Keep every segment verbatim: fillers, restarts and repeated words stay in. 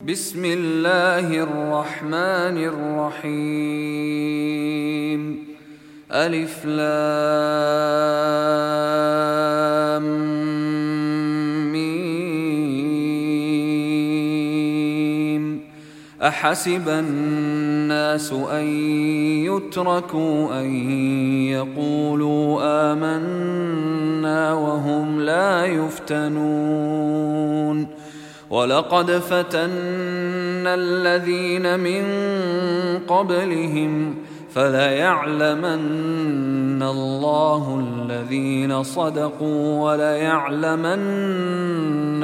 بسم الله الرحمن الرحيم ألف لام ميم أحسب الناس أن يتركوا أن يقولوا آمنا وهم لا يفتنون ولقد فتنا الذين من قبلهم فليعلمن الله الذين صدقوا وليعلمن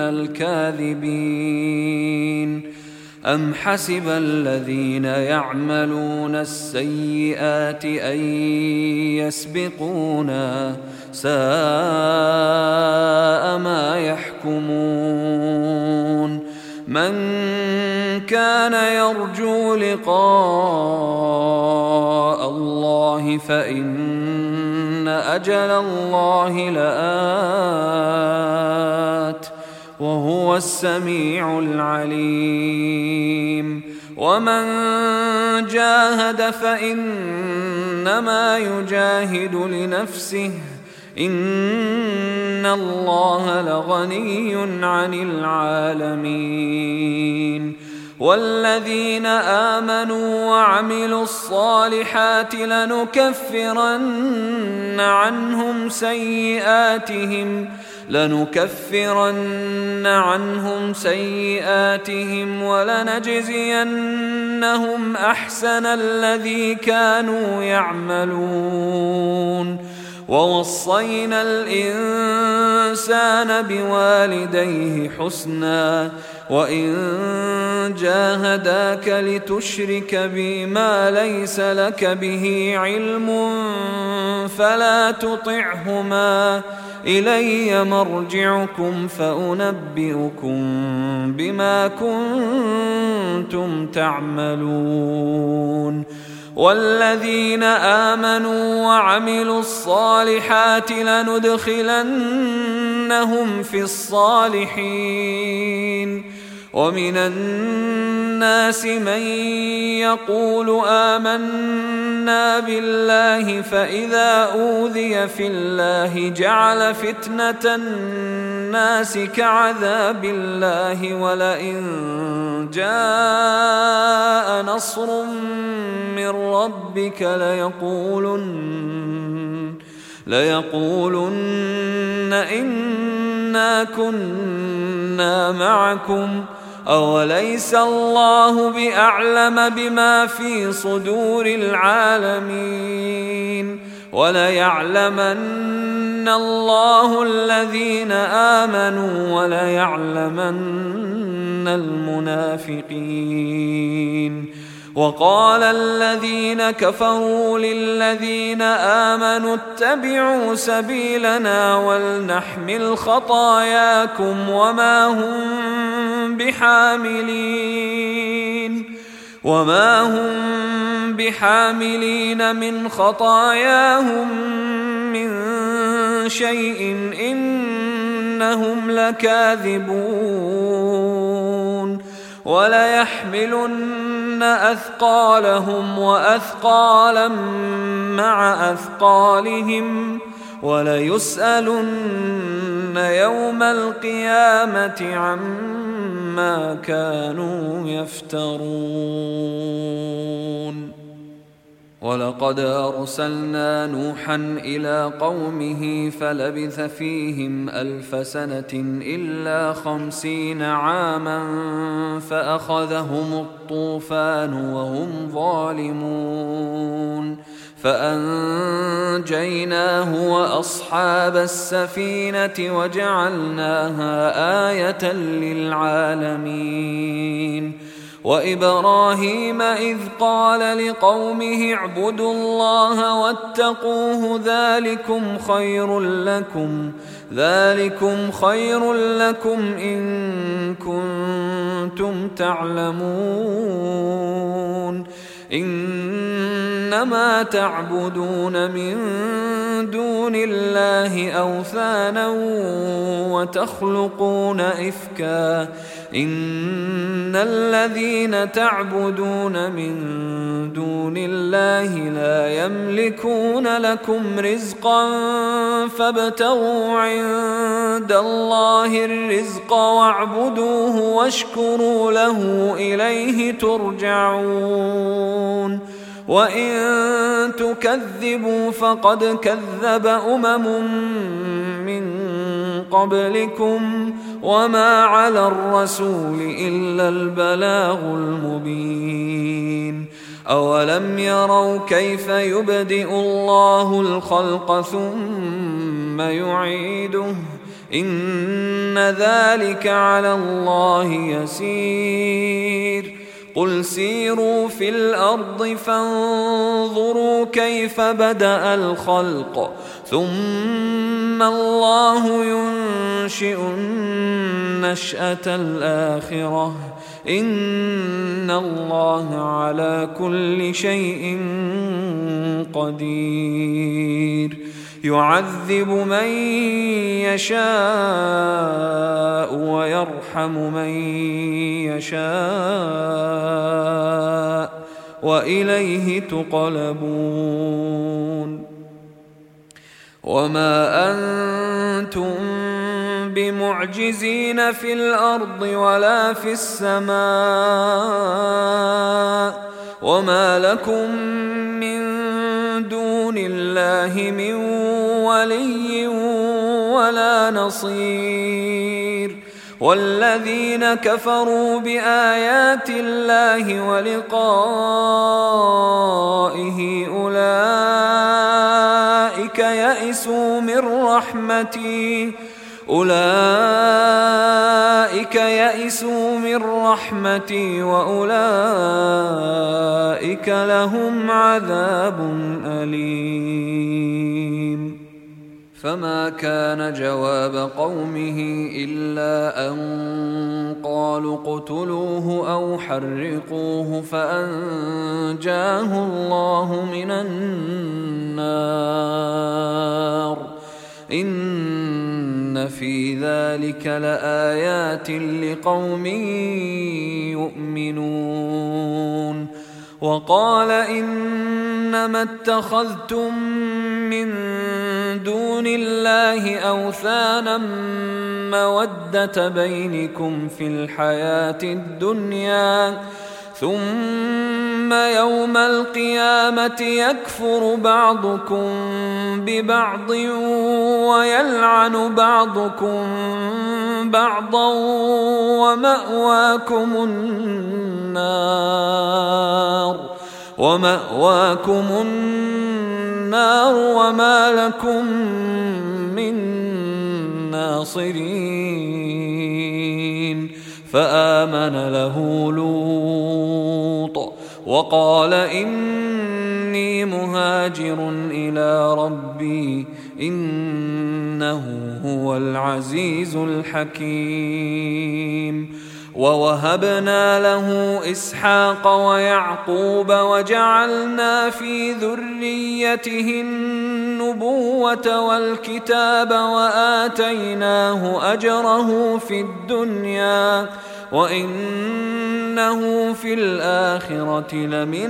الكاذبين أم حسب الذين يعملون السيئات أن يسبقونا ساء ما يحكمون من كان يرجو لقاء الله فإن أجل الله لآت وهو السميع العليم ومن جاهد فإنما يجاهد لنفسه إن الله لغني عن العالمين والذين آمنوا وعملوا الصالحات لنكفرن عنهم سيئاتهم لنكفرن عنهم سيئاتهم ولنجزينهم أحسن الذي كانوا يعملون ووصينا الإنسان بوالديه حسنا وإن جاهداك لتشرك بي ما ليس لك به علم فلا تطعهما إلي مرجعكم فأنبئكم بما كنتم تعملون والذين آمنوا وعملوا الصالحات لندخلنهم في الصالحين ومن الناس من يقول آمنا بالله فإذا أوذي في الله جعل فتنة الناس كعذاب الله ولئن جاء نصر من ربك ليقولن ليقولن إنا كنا معكم أوليس الله بأعلم بما في صدور العالمين وليعلمن الله الذين آمنوا وليعلمن المنافقين وقال الذين كفروا للذين آمنوا اتبعوا سبيلنا ولنحمل خطاياكم وما هم بحاملين وما هم بحاملين من خطاياهم من شيء إنهم لكاذبون وليحملن أثقالهم وأثقالا مع أثقالهم وليسألن يوم القيامة عما كانوا يفترون ولقد أرسلنا نوحا إلى قومه فلبث فيهم ألف سنة إلا خمسين عاما فأخذهم الطوفان وهم ظالمون فأنجيناه وأصحاب السفينة وجعلناها آية للعالمين وإبراهيم إذ قال لقومه اعبدوا الله واتقوه ذلكم خير لكم ذلكم خير لكم إن كنتم تعلمون إنما تعبدون من دون الله أوثانا وتخلقون إفكا إن الذين تعبدون من دون الله لا يملكون لكم رزقا فابتغوا عند الله الرزق واعبدوه واشكروا له إليه ترجعون وإن تكذبوا فقد كذب أمم من قبلكم وما على الرسول إلا البلاغ المبين أولم يروا كيف يبدئ الله الخلق ثم يعيده إن ذلك على الله يسير قل سيروا في الأرض فانظروا كيف بدأ الخلق ثم الله ينشئ النشأة الآخرة إن الله على كل شيء قدير يعذب من يشاء ويرحم من يشاء وإليه تقلبون وما أنتم بمعجزين في الأرض ولا في السماء وما لكم من دون الله من ولي ولا نصير والذين كفروا بآيات الله ولقائه أولئك يئسوا من رحمتي أولئك يئسوا من رحمتي وأولئك لهم عذاب أليم فما كان جواب قومه إلا أن قالوا اقتلوه أو حرقوه فأنجاه الله من النار إن في ذلك لآيات لقوم يؤمنون وقال إنما اتخذتم من دون الله أوثانا مودة بينكم في الحياة الدنيا ثم يوم القيامة يكفر بعضكم ببعض ويلعن بعضكم بعضا ومأواكم النار ومأواكم النار وما لكم من ناصرين فآمن له لوط وقال إني مهاجر إلى ربي إنه هو العزيز الحكيم ووهبنا له إسحاق ويعقوب وجعلنا في ذريته النبوة والكتاب وآتيناه أجره في الدنيا وإنه في الآخرة لمن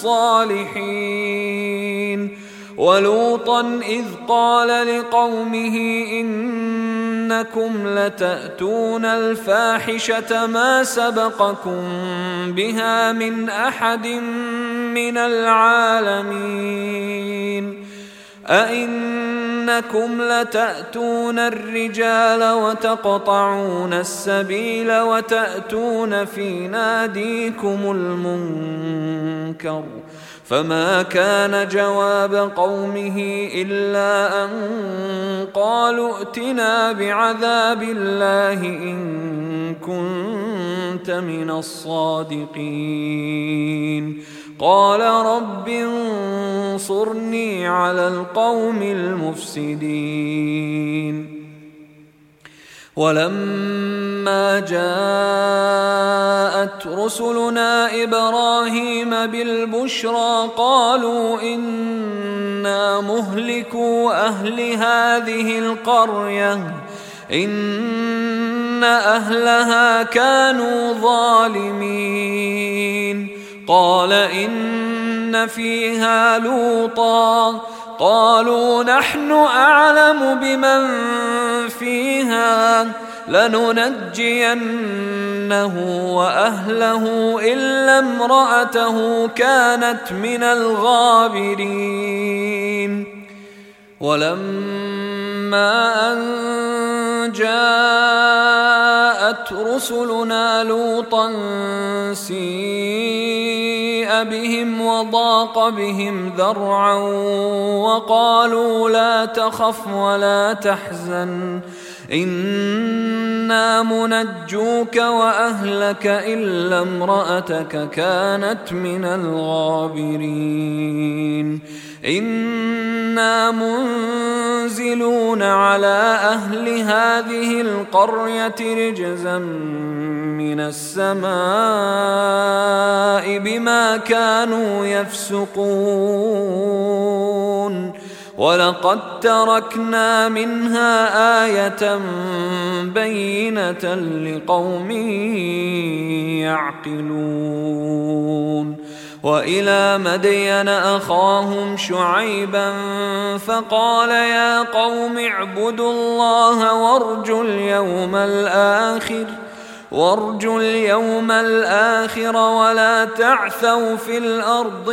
الصالحين ولوطا إذ قال لقومه إنكم لتأتون الفاحشة ما سبقكم بها من أحد من العالمين أئنكم لتأتون الرجال وتقطعون السبيل وتأتون في ناديكم المنكر فما كان جواب قومه إلا أن قالوا ائتنا بعذاب الله إن كنت من الصادقين قال رب انصرني على القوم المفسدين ولما جاءت رسلنا إبراهيم بالبشرى قالوا إنا مهلكو أهل هذه القرية إن أهلها كانوا ظالمين. قال إن فيها لوطا قالوا نحن أعلم بمن فيها لننجينه وأهله إلا امرأته كانت من الغابرين. ولما أن جاءت رسلنا لوطا سيء بهم وضاق بهم ذرعا وقالوا لا تخف ولا تحزن إنا منجوك وأهلك إلا امرأتك كانت من الغابرين. إنا منزلون على أهل هذه القرية رجزا من السماء بما كانوا يفسقون ولقد تركنا منها آية بينة لقوم يعقلون. وإلى مدين أخاهم شعيبا فقال يا قوم اعبدوا الله وارجوا اليوم الآخر وارجوا اليوم الآخر ولا تعثوا في الأرض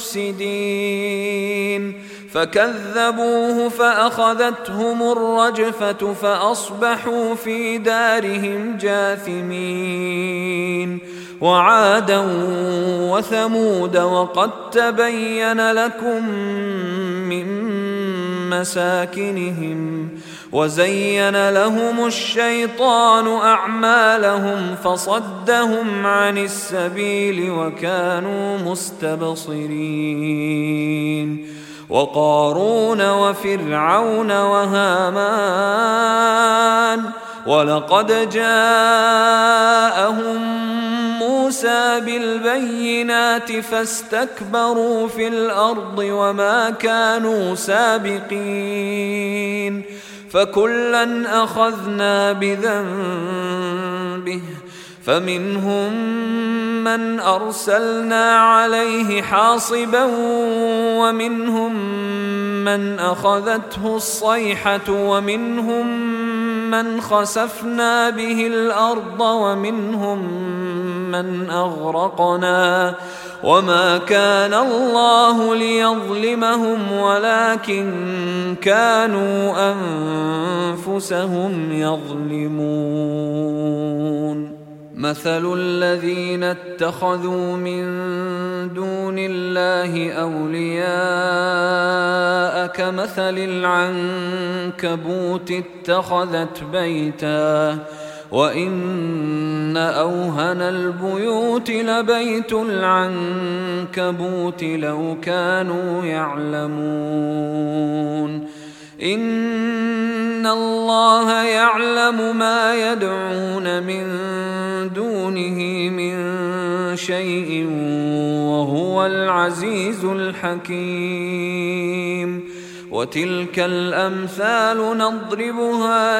مفسدين. فكذبوه فأخذتهم الرجفة فأصبحوا في دارهم جاثمين. وعادا وثمود وقد تبين لكم من مساكنهم وزين لهم الشيطان أعمالهم فصدهم عن السبيل وكانوا مستبصرين. وقارون وفرعون وهامان ولقد جاءهم موسى بالبينات فاستكبروا في الأرض وما كانوا سابقين. فكلا أخذنا بذنبه فمنهم من أرسلنا عليه حاصبا ومنهم من أخذته الصيحة ومنهم من خسفنا به الأرض ومنهم من أغرقنا وما كان الله ليظلمهم ولكن كانوا أنفسهم يظلمون. مثل الذين اتخذوا من دون الله أولياء كمثل العنكبوت اتخذت بيتا وإن أوهن البيوت لبيت العنكبوت لو كانوا يعلمون. إن الله يعلم ما يدعون من دونه من شيء وهو العزيز الحكيم. وتلك الأمثال نضربها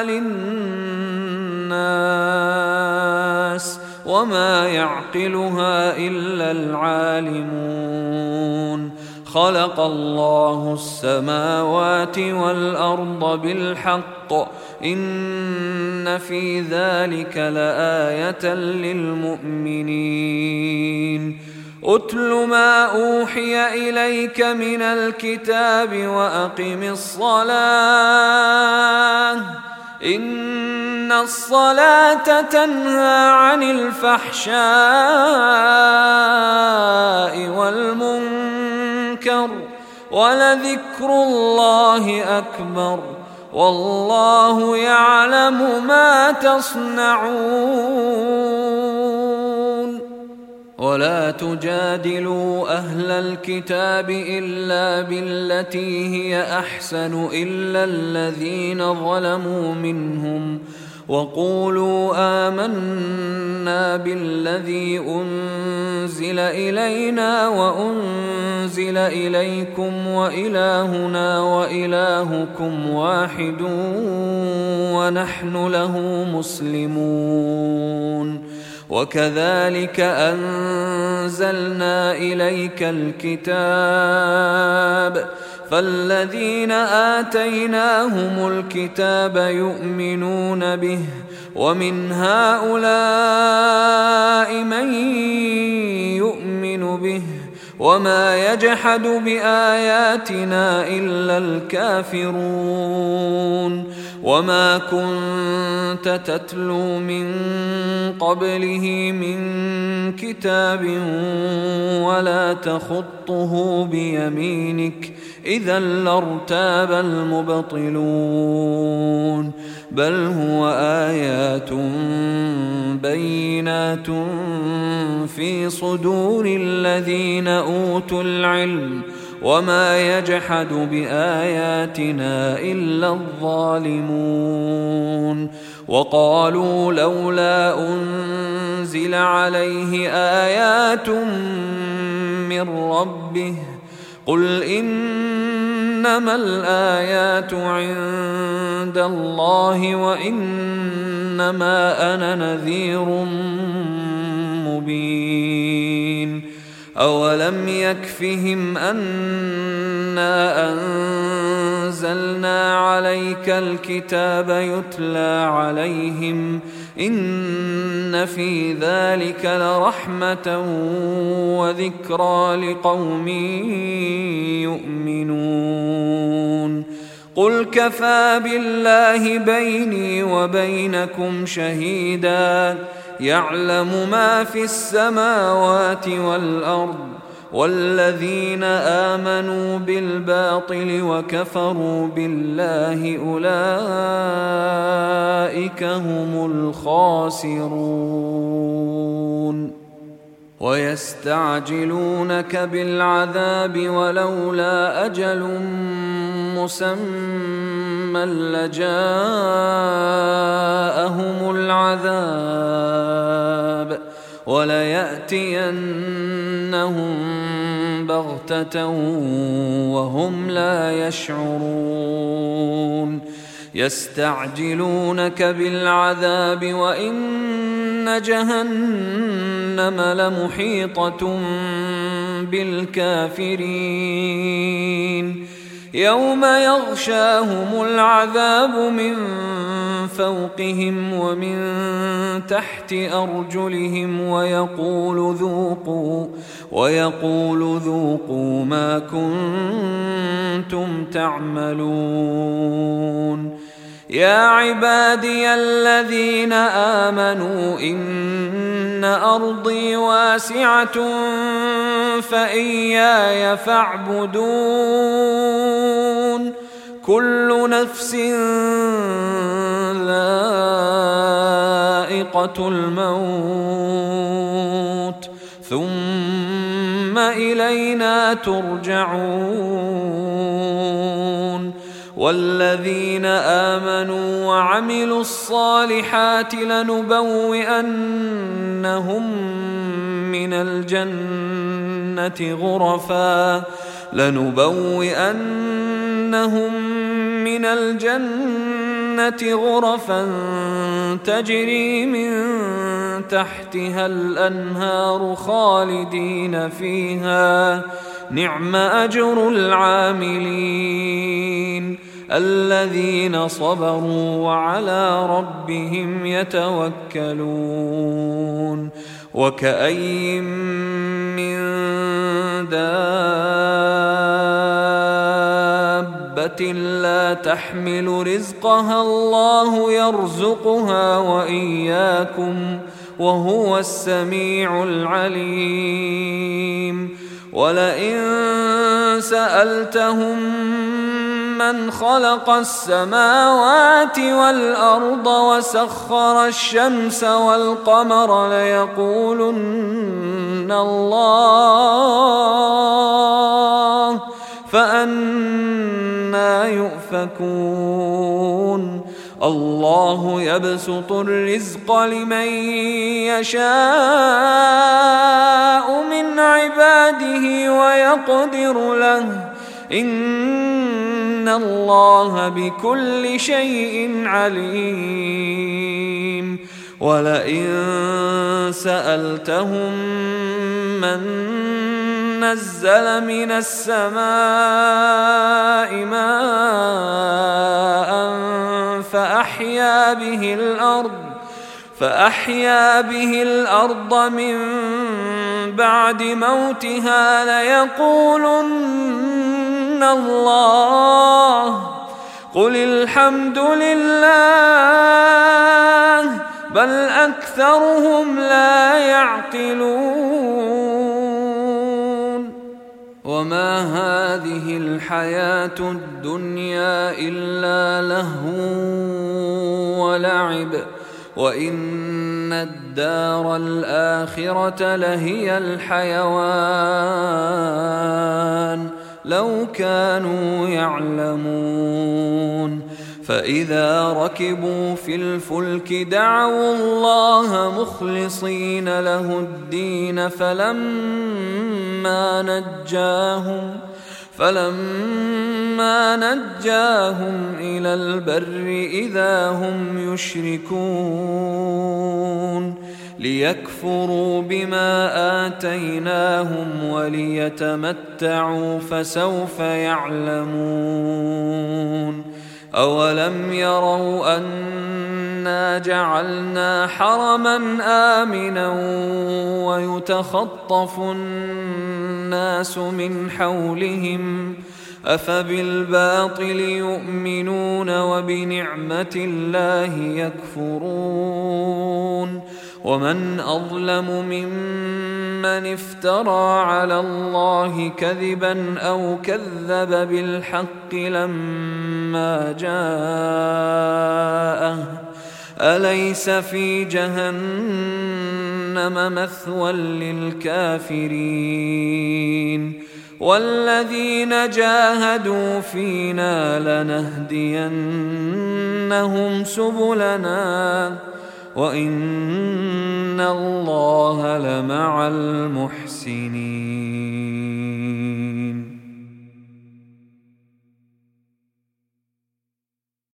للناس وما يعقلها إلا العالمون. خلق الله السماوات والأرض بالحق إن في ذلك لآية للمؤمنين. أتل ما أوحي إليك من الكتاب وأقم الصلاة إن الصلاة تنهى عن الفحشاء والمنكر ولذكر الله أكبر والله يعلم ما تصنعون. ولا تجادلوا أهل الكتاب إلا بالتي هي أحسن إلا الذين ظلموا منهم وقولوا آمنا بالذي أنزل إلينا وأنزل إليكم وإلهنا وإلهكم واحد ونحن له مسلمون. وكذلك أنزلنا إليك الكتاب فالذين آتيناهم الكتاب يؤمنون به ومن هؤلاء من يؤمن به وما يجحد بآياتنا إلا الكافرون. وما كنت تتلو من قبله من كتاب ولا تخطه بيمينك إذا لارتاب المبطلون. بل هو آيات بينات في صدور الذين أوتوا العلم وما يجحد بآياتنا إلا الظالمون. وقالوا لولا أنزل عليه آيات من ربه قل إنما الآيات عند الله وإنما أنا نذير مبين. أولم يكفهم أنا أنزلنا عليك الكتاب يتلى عليهم إن في ذلك لرحمة وذكرى لقوم يؤمنون. قل كفى بالله بيني وبينكم شهيدا يعلم ما في السماوات والأرض والذين آمنوا بالباطل وكفروا بالله أولئك هم الخاسرون. ويستعجلونك بالعذاب ولولا أجل مسمى لجاءهم العذاب وليأتينهم بغتة وهم لا يشعرون. يستعجلونك بالعذاب وإن جهنم لمحيطة بالكافرين. يوم يغشاهم العذاب من فوقهم ومن تحت أرجلهم ويقول ذوقوا ويقول ذوقوا ما كنتم تعملون. يا عبادي الذين آمنوا إن أرضي واسعة فإياي فاعبدون. كل نفس ذائقة الموت ثم إلينا ترجعون. والذين آمنوا وعملوا الصالحات لنبوئنهم من الجنة غرفا لنبوئنهم من الجنة غرفا تجري من تحتها الأنهار خالدين فيها نعم أجر العاملين الذين صبروا وعلى ربهم يتوكلون. وكأي من دابة لا تحمل رزقها الله يرزقها وإياكم وهو السميع العليم. ولئن سألتهم من خلق السماوات والأرض وسخر الشمس والقمر ليقولن الله فأنى يؤفكون. الله يبسط الرزق لمن يشاء من عباده ويقدر له إن الله بكل شيء عليم ولئن سألتهم من نزل من السماء ماء فأحيا به الأرض فأحيا به الأرض من بعد موتها ليقولن الله قل الحمد لله بل أكثرهم لا يعقلون وما هذه الحياة الدنيا إلا لهو ولعب وإن الدار الآخرة لهي الحيوان لو كانوا يعلمون فإذا ركبوا في الفلك دعوا الله مخلصين له الدين فلما نجاهم فلما نجاهم إلى البر إذا هم يشركون ليكفروا بما آتيناهم وليتمتعوا فسوف يعلمون أولم يروا أنا جعلنا حرما آمنا ويتخطف الناس من حولهم أفبالباطل يؤمنون وبنعمة الله يكفرون ومن أظلم ممن افترى على الله كذبا أو كذب بالحق لما جاءه أليس في جهنم مثوى للكافرين والذين جاهدوا فينا لنهدينهم سبلنا وإن الله لمع المحسنين.